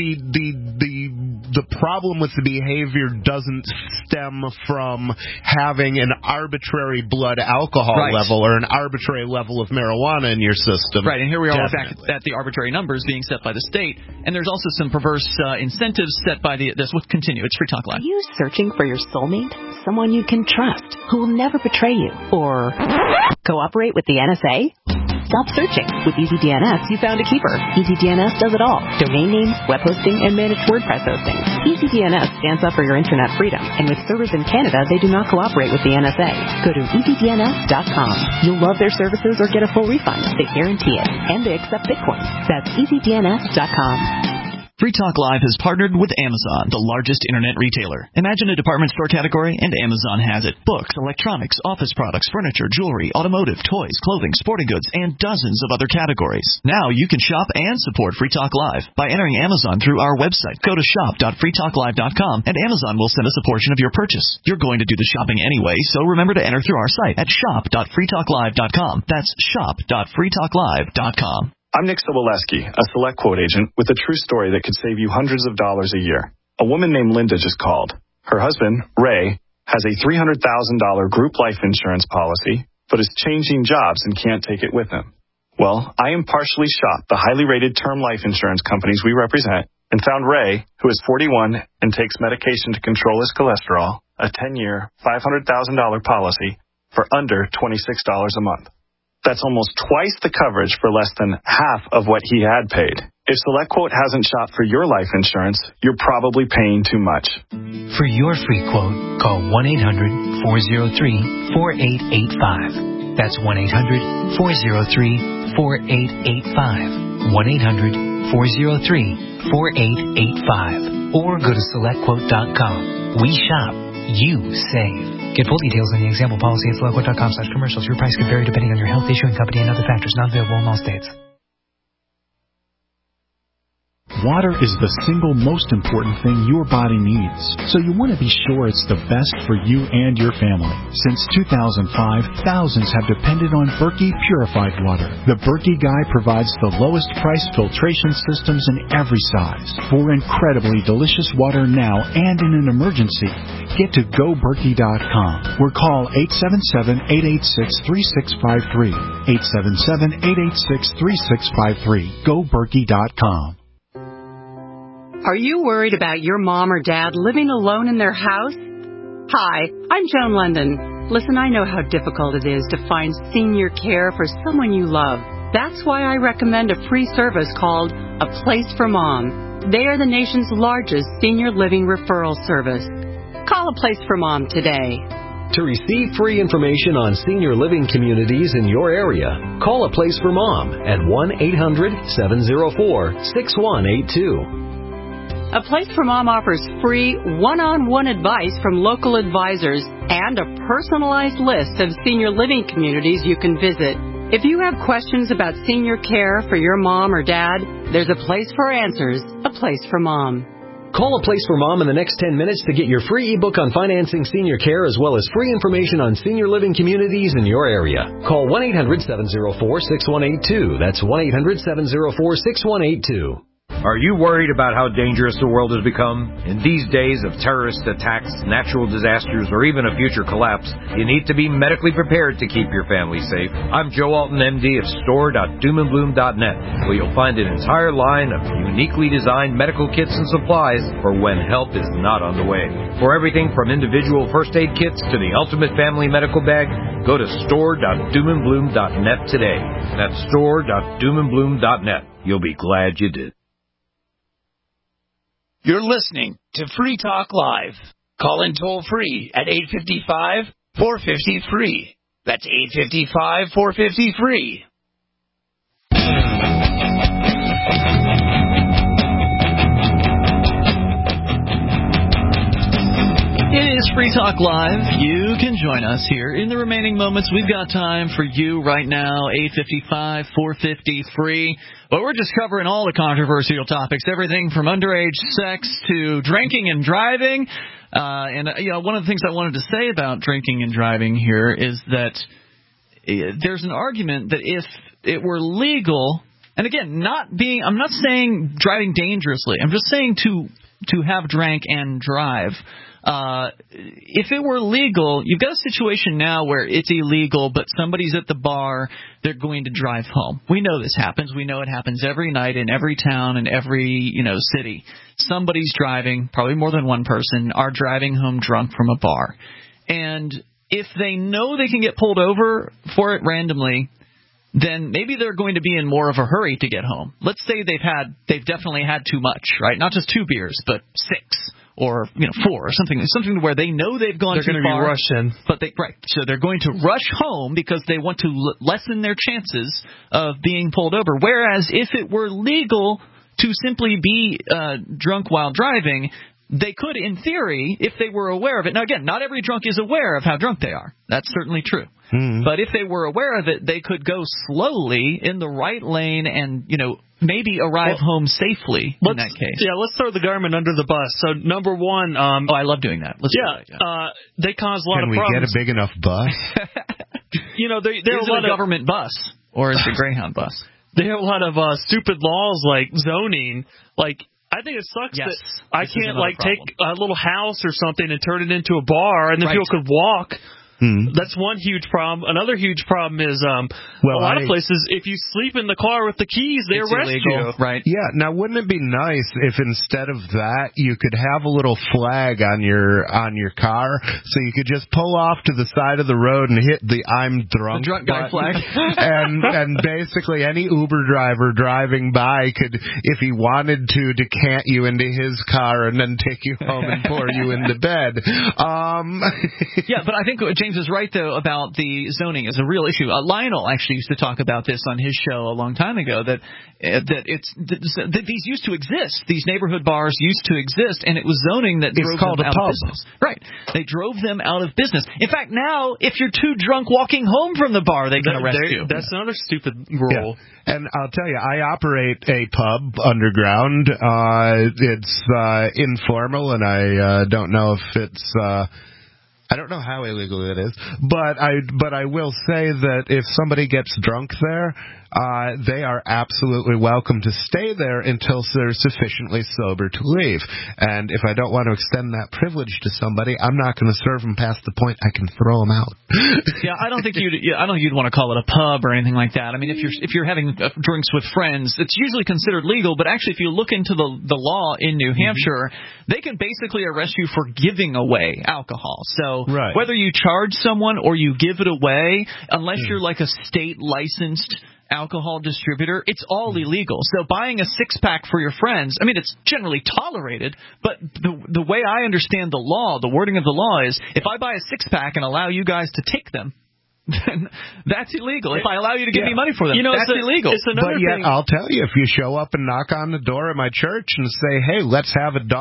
the problem with the behavior doesn't stem from having an arbitrary blood alcohol level or an arbitrary level of marijuana in your system. Right, and here we are back at the arbitrary numbers being set by the state, and there's also some perverse incentives set by this. We'll continue. It's Free Talk Live. Are you searching for your soulmate? Someone you can trust, who will never betray you, or cooperate with the NSA? Stop searching. With EasyDNS, you found a keeper. EasyDNS does it all. Domain names, web hosting, and managed WordPress hosting. EasyDNS stands up for your internet freedom, and with servers in Canada, they do not cooperate with the NSA. Go to EasyDNS.com. You'll love their services or get a full refund. They guarantee it. And they accept Bitcoin. That's EasyDNS.com. Free Talk Live has partnered with Amazon, the largest internet retailer. Imagine a department store category, and Amazon has it. Books, electronics, office products, furniture, jewelry, automotive, toys, clothing, sporting goods, and dozens of other categories. Now you can shop and support Free Talk Live by entering Amazon through our website. Go to shop.freetalklive.com, and Amazon will send us a portion of your purchase. You're going to do the shopping anyway, so remember to enter through our site at shop.freetalklive.com. That's shop.freetalklive.com. I'm Nick Soboleski, a Select Quote agent with a true story that could save you hundreds of dollars a year. A woman named Linda just called. Her husband, Ray, has a $300,000 group life insurance policy, but is changing jobs and can't take it with him. Well, I impartially shopped the highly rated term life insurance companies we represent and found Ray, who is 41 and takes medication to control his cholesterol, a 10-year, $500,000 policy for under $26 a month. That's almost twice the coverage for less than half of what he had paid. If SelectQuote hasn't shopped for your life insurance, you're probably paying too much. For your free quote, call 1-800-403-4885. That's 1-800-403-4885. 1-800-403-4885. Or go to SelectQuote.com. We shop. You save. Get full details in the example policy at SelectQuote.com/commercials. Your price could vary depending on your health, issuing company, and other factors not available in all states. Water is the single most important thing your body needs, so you want to be sure it's the best for you and your family. Since 2005, thousands have depended on Berkey purified water. The Berkey Guy provides the lowest price filtration systems in every size for incredibly delicious water now and in an emergency. Get to GoBerkey.com or call 877-886-3653. 877-886-3653. GoBerkey.com. Are you worried about your mom or dad living alone in their house? Hi, I'm Joan London. Listen, I know how difficult it is to find senior care for someone you love. That's why I recommend a free service called A Place for Mom. They are the nation's largest senior living referral service. Call A Place for Mom today. To receive free information on senior living communities in your area, call A Place for Mom at 1-800-704-6182. A Place for Mom offers free one-on-one advice from local advisors and a personalized list of senior living communities you can visit. If you have questions about senior care for your mom or dad, there's a place for answers, A Place for Mom. Call A Place for Mom in the next 10 minutes to get your free ebook on financing senior care as well as free information on senior living communities in your area. Call 1-800-704-6182. That's 1-800-704-6182. Are you worried about how dangerous the world has become? In these days of terrorist attacks, natural disasters, or even a future collapse, you need to be medically prepared to keep your family safe. I'm Joe Alton, MD of store.doomandbloom.net, where you'll find an entire line of uniquely designed medical kits and supplies for when help is not on the way. For everything from individual first aid kits to the ultimate family medical bag, go to store.doomandbloom.net today. That's store.doomandbloom.net. You'll be glad you did. You're listening to Free Talk Live. Call in toll free at 855-450-FREE. That's 855-450-FREE. It is Free Talk Live. You can join us here. In the remaining moments, we've got time for you right now, 855-450-FREE. But we're just covering all the controversial topics, everything from underage sex to drinking and driving. One of the things I wanted to say about drinking and driving here is that there's an argument that if it were legal, and again, I'm not saying driving dangerously. I'm just saying to have drank and drive. If it were legal, you've got a situation now where it's illegal, but somebody's at the bar, they're going to drive home. We know this happens. We know it happens every night in every town and every, city. Somebody's driving, probably more than one person, are driving home drunk from a bar. And if they know they can get pulled over for it randomly, then maybe they're going to be in more of a hurry to get home. Let's say they've definitely had too much, right? Not just 2 beers, but 6. Or 4 or something where they know they've gone too far. They're going to be rushing. So they're going to rush home because they want to lessen their chances of being pulled over. Whereas if it were legal to simply be drunk while driving, they could, in theory, if they were aware of it. Now, again, not every drunk is aware of how drunk they are. That's certainly true. But if they were aware of it, they could go slowly in the right lane and, maybe arrive home safely in that case. Yeah, let's throw the government under the bus. So, number one... I love doing that. Let's do that, they cause a lot of problems. Can we get a big enough bus? There is it a government bus, or is it a Greyhound bus? They have a lot of stupid laws like zoning. Like, I think it sucks that I can't, take a little house or something and turn it into a bar, and then people could walk. That's one huge problem. Another huge problem is a lot of places, if you sleep in the car with the keys, they arrest you. Right. Yeah. Now, wouldn't it be nice if instead of that, you could have a little flag on your car, so you could just pull off to the side of the road and hit the "I'm drunk" guy flag, and basically any Uber driver driving by could, if he wanted to, decant you into his car and then take you home and pour you into bed. Yeah, but I think James James is right, though, about the zoning as a real issue. Lionel actually used to talk about this on his show a long time ago, that these used to exist. These neighborhood bars used to exist, and it was zoning that drove them out of business. Right. They drove them out of business. In fact, now, if you're too drunk walking home from the bar, they can arrest you. That's another stupid rule. Yeah. And I'll tell you, I operate a pub underground. It's informal, and I don't know if it's... I don't know how illegal it is, but I will say that if somebody gets drunk there, they are absolutely welcome to stay there until they're sufficiently sober to leave. And if I don't want to extend that privilege to somebody, I'm not going to serve them past the point I can throw them out. Yeah, I don't think you'd want to call it a pub or anything like that. I mean, if you're having drinks with friends, it's usually considered legal. But actually, if you look into the law in New Hampshire, they can basically arrest you for giving away alcohol. So whether you charge someone or you give it away, unless you're like a state licensed alcohol distributor, it's all illegal. So buying a six-pack for your friends, I mean, it's generally tolerated, but the way I understand the law, the wording of the law is, if I buy a six-pack and allow you guys to take them, then that's illegal. If I allow you to give me money for them, that's illegal. But yet, I'll tell you, if you show up and knock on the door of my church and say, "Hey, let's have a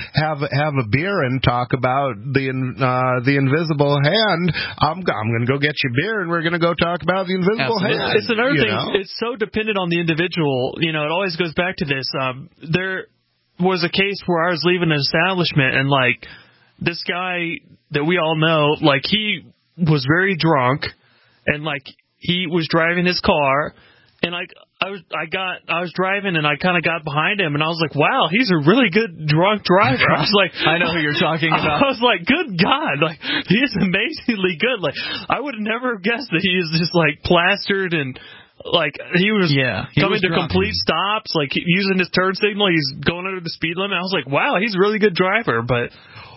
beer and talk about the invisible hand," I'm going to go get you beer and we're going to go talk about the invisible hand. It's another thing. It's so dependent on the individual. It always goes back to this. There was a case where I was leaving an establishment and this guy that we all know, he was very drunk, and he was driving his car, and I was driving, and I kind of got behind him, and I was like, wow, he's a really good drunk driver. I was like, I know who you're talking about. I was like, good God, he is amazingly good. I would have never guessed that he is just plastered and. He was coming to complete stops, using his turn signal. He's going under the speed limit. I was like, wow, he's a really good driver. But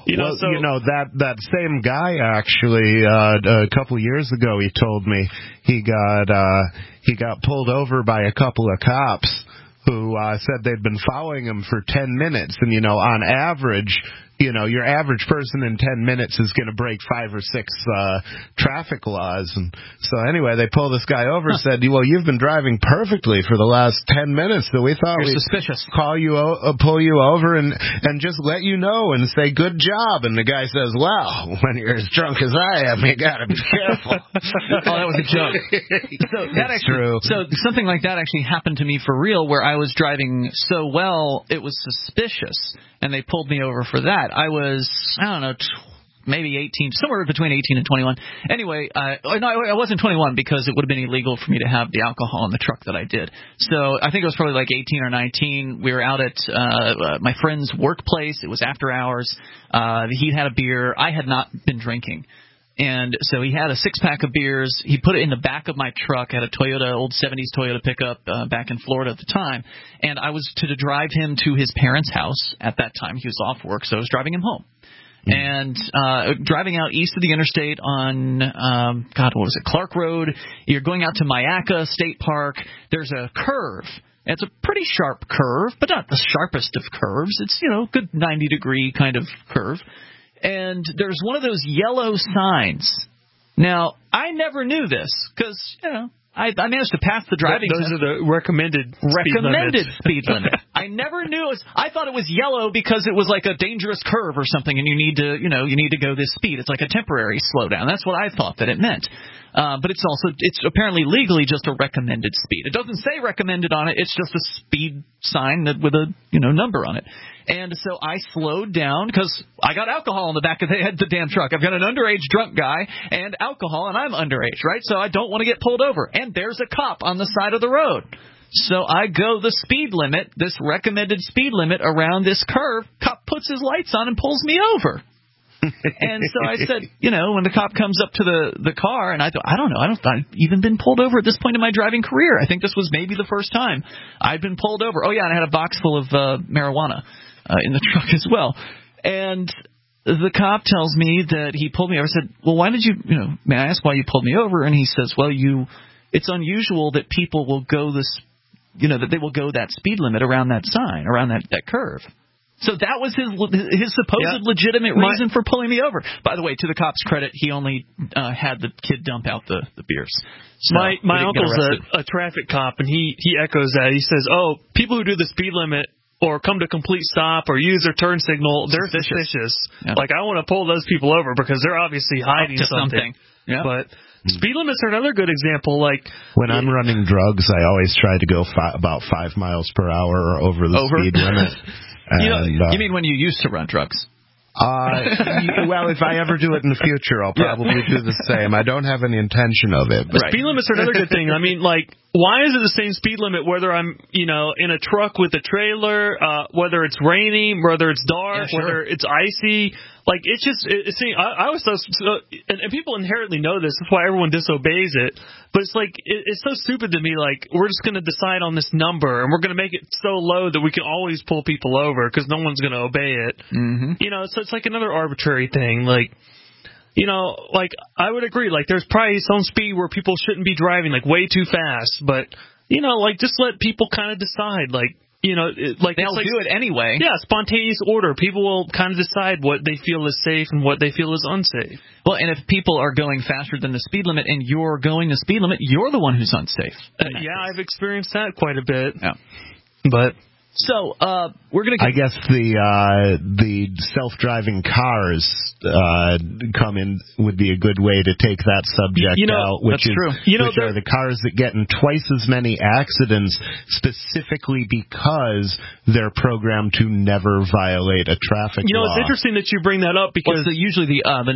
that same guy actually a couple years ago, he told me he got pulled over by a couple of cops who said they'd been following him for 10 minutes, and on average. Your average person in 10 minutes is going to break 5 or 6 traffic laws. And so anyway, they pulled this guy over and said, well, you've been driving perfectly for the last 10 minutes, so we thought we'd pull you over and just let you know and say good job. And the guy says, well, when you're as drunk as I am, you got to be careful. That was a joke. That's true. So something like that actually happened to me for real, where I was driving so well, it was suspicious. And they pulled me over for that. I was, maybe 18, somewhere between 18 and 21. Anyway, I wasn't 21 because it would have been illegal for me to have the alcohol in the truck that I did. So I think it was probably 18 or 19. We were out at my friend's workplace. It was after hours. He had a beer. I had not been drinking. And so he had a six-pack of beers. He put it in the back of my truck. I had a old 70s Toyota pickup back in Florida at the time. And I was to drive him to his parents' house at that time. He was off work, so I was driving him home. And driving out east of the interstate on, Clark Road. You're going out to Mayaca State Park. There's a curve. It's a pretty sharp curve, but not the sharpest of curves. It's, good 90-degree kind of curve. And there's one of those yellow signs. Now, I never knew this because, I managed to pass the driving test. Those are the recommended speed limit. I never knew it. I thought it was yellow because it was like a dangerous curve or something, and you need to go this speed. It's like a temporary slowdown. That's what I thought that it meant. But it's apparently legally just a recommended speed. It doesn't say recommended on it. It's just a speed sign with a number on it. And so I slowed down because I got alcohol in the back of the damn truck. I've got an underage drunk guy and alcohol, and I'm underage, right? So I don't want to get pulled over. And there's a cop on the side of the road. So I go the speed limit, this recommended speed limit around this curve. Cop puts his lights on and pulls me over. And so I said, when the cop comes up to the car, and I thought, I don't know, I've even been pulled over at this point in my driving career. I think this was maybe the first time I'd been pulled over. Oh, yeah, and I had a box full of marijuana in the truck as well. And the cop tells me that he pulled me over. I said, well, why did you, may I ask why you pulled me over? And he says, well, it's unusual that people will go that they will go that speed limit around that sign, around that curve. So that was his supposed legitimate reason for pulling me over. By the way, to the cop's credit, he only had the kid dump out the beers. So my uncle's a traffic cop, and he echoes that. He says, people who do the speed limit or come to complete stop or use their turn signal, they're suspicious. Yeah. Like, I want to pull those people over because they're obviously hiding something. Yeah. But speed limits are another good example. Like, when I'm running drugs, I always try to go about 5 miles per hour or over the speed limit. And, you mean when you used to run drugs? Well, if I ever do it in the future, I'll probably do the same. I don't have any intention of it. But speed limits are another good thing. I mean, like, why is it the same speed limit whether I'm, in a truck with a trailer, whether it's raining, whether it's dark, whether it's icy? Like, it's just, I always thought, and people inherently know this, that's why everyone disobeys it, but it's like, it's so stupid to me, like, we're just going to decide on this number, and we're going to make it so low that we can always pull people over, because no one's going to obey it. Mm-hmm. So it's like another arbitrary thing, like, like, I would agree, like, there's probably some speed where people shouldn't be driving, like, way too fast, but, like, just let people kind of decide, like, like they'll do it anyway. Yeah, spontaneous order. People will kind of decide what they feel is safe and what they feel is unsafe. Well, and if people are going faster than the speed limit and you're going the speed limit, you're the one who's unsafe. I've experienced that quite a bit. Yeah. But so we're going to. I guess the self-driving cars come in would be a good way to take that subject out, which is true. Which are the cars that get in twice as many accidents specifically because they're programmed to never violate a traffic law. It's interesting that you bring that up because it's usually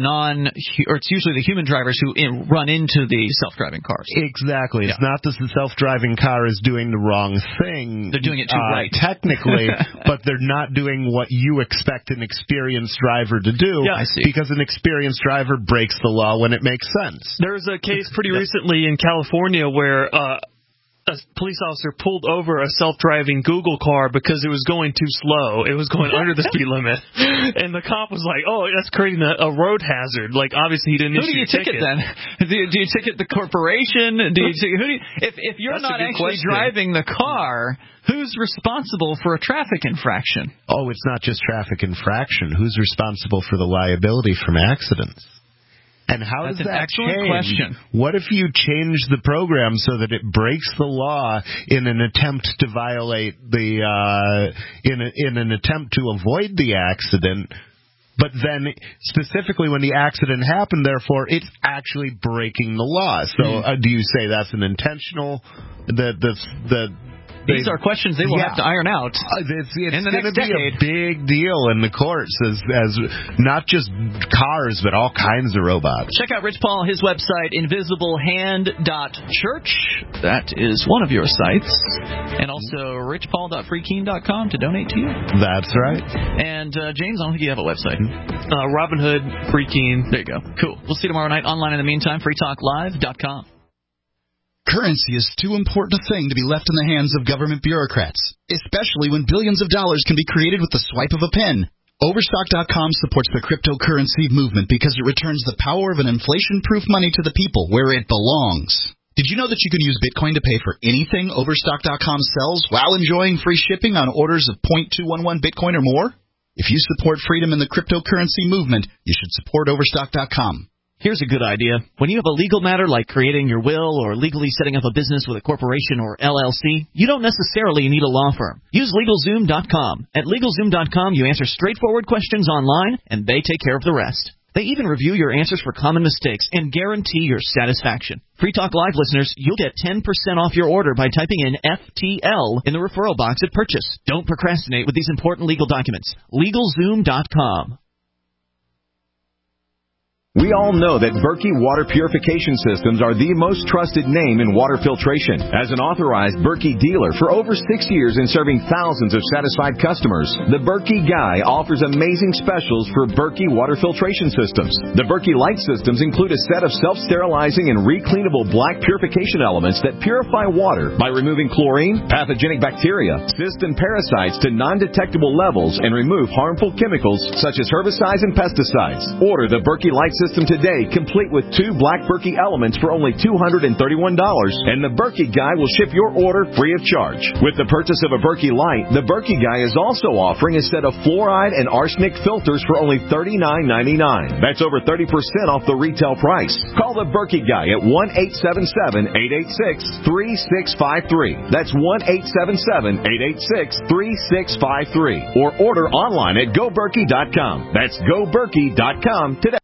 it's usually the human drivers who run into the self-driving cars. Exactly. It's not that the self-driving car is doing the wrong thing. They're doing it too right. Technically, but they're not doing what you expect an experienced driver to do because an experienced driver breaks the law when it makes sense. There was a case pretty recently in California where a police officer pulled over a self-driving Google car because it was going too slow. It was going under the speed limit. And the cop was like, that's creating a road hazard. Like, obviously, he didn't issue a ticket. Who do you ticket then? Do you ticket the corporation? If you're not actually driving the car, who's responsible for a traffic infraction? Oh, it's not just traffic infraction. Who's responsible for the liability from accidents? And how does that change? Question. What if you change the program so that it breaks the law in an attempt to violate in an attempt to avoid the accident, but then specifically when the accident happened, therefore it's actually breaking the law? So do you say that's an intentional These are questions they will have to iron out it's in the next It's going to be a decade. big deal in the courts as not just cars, but all kinds of robots. Check out Rich Paul, his website, invisiblehand.church. That is one of your sites. And also richpaul.freekeen.com to donate to you. That's right. And James, I don't think you have a website. Robin Hood, Freekeen. There you go. Cool. We'll see you tomorrow night online in the meantime, freetalklive.com. Currency is too important a thing to be left in the hands of government bureaucrats, especially when billions of dollars can be created with the swipe of a pen. Overstock.com supports the cryptocurrency movement because it returns the power of an inflation-proof money to the people where it belongs. Did you know that you can use Bitcoin to pay for anything Overstock.com sells while enjoying free shipping on orders of 0.211 Bitcoin or more? If you support freedom in the cryptocurrency movement, you should support Overstock.com. Here's a good idea. When you have a legal matter like creating your will or legally setting up a business with a corporation or LLC, you don't necessarily need a law firm. Use LegalZoom.com. At LegalZoom.com, you answer straightforward questions online, and they take care of the rest. They even review your answers for common mistakes and guarantee your satisfaction. Free Talk Live listeners, you'll get 10% off your order by typing in FTL in the referral box at purchase. Don't procrastinate with these important legal documents. LegalZoom.com. We all know that Berkey Water Purification Systems are the most trusted name in water filtration. As an authorized Berkey dealer for over 6 years and serving thousands of satisfied customers, the Berkey Guy offers amazing specials for Berkey Water Filtration Systems. The Berkey Light Systems include a set of self-sterilizing and recleanable black purification elements that purify water by removing chlorine, pathogenic bacteria, cysts, and parasites to non-detectable levels and remove harmful chemicals such as herbicides and pesticides. Order the Berkey Light Systems system today, complete with 2 Black Berkey elements for only $231, and the Berkey Guy will ship your order free of charge. With the purchase of a Berkey Light, the Berkey Guy is also offering a set of fluoride and arsenic filters for only $39.99. That's over 30% off the retail price. Call the Berkey Guy at 1-877-886-3653. That's 1-877-886-3653. Or order online at GoBerkey.com. That's GoBerkey.com today.